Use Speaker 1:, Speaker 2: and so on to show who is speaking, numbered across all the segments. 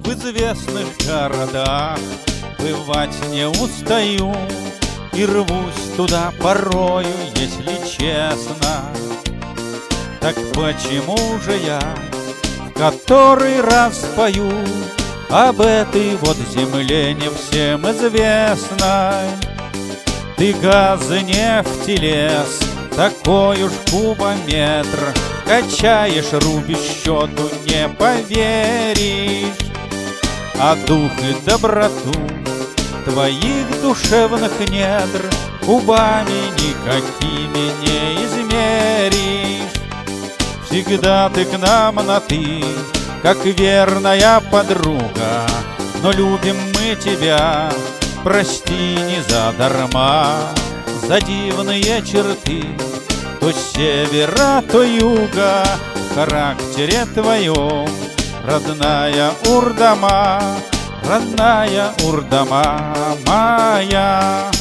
Speaker 1: в известных городах бывать не устаю, и рвусь туда порою, если честно. Так почему же я в который раз пою об этой вот земле не всем известной? Ты газ, нефть и лес, такой уж кубометр, качаешь, рубишь, счету не поверишь. А дух и доброту твоих душевных недр кубами никакими не измеришь. Всегда ты к нам на «ты», как верная подруга, но любим мы тебя, прости, не задарма. За дивные черты то севера, то юга в характере твоем, родная Урдама, родная Урдама моя.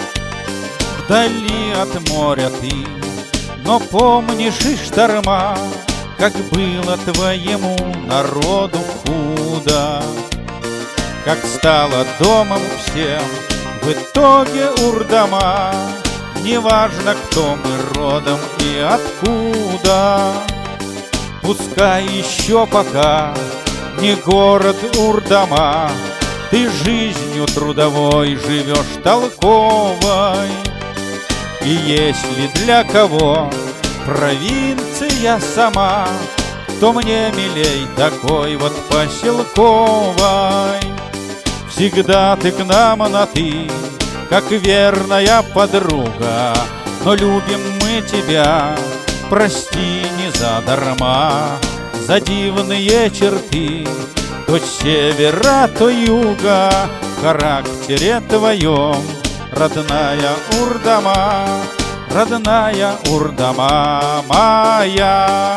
Speaker 1: Вдали от моря ты, но помнишь и шторма, как было твоему народу худо, как стало домом всем в итоге Урдама. Неважно, кто мы родом и откуда, пускай еще пока не город Урдама, ты жизнью трудовой живешь толковой. И если для кого провинция сама, то мне милей такой вот поселковой. Всегда ты к нам на «ты», как верная подруга, но любим мы тебя, прости, не задарма. За дивные черты то севера, то юга в характере твоем, родная Урдама, родная Урдама моя.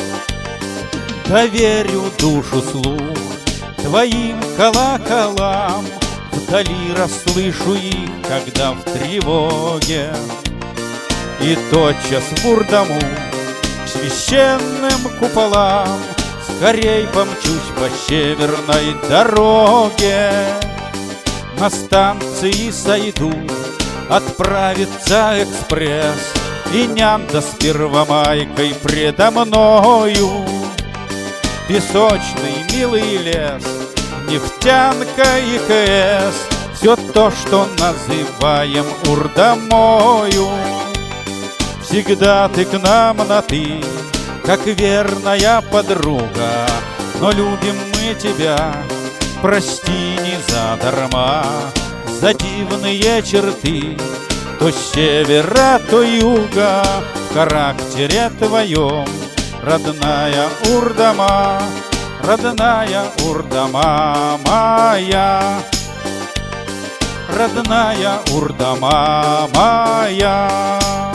Speaker 1: Доверю душу, слух твоим колоколам, вдали расслышу их, когда в тревоге, и тотчас в Урдаму к священным куполам скорей помчусь по северной дороге. На станции сойду, отправится экспресс, и нянда с первомайкой предо мною. Песочный милый лес, нефтянка и КС, все то, что называем Урдамою. Всегда ты к нам на «ты», как верная подруга, но любим мы тебя, прости, не задарма. За дивные черты то севера, то юга в характере твоем, родная Урдама, родная Урдама моя, родная Урдама моя.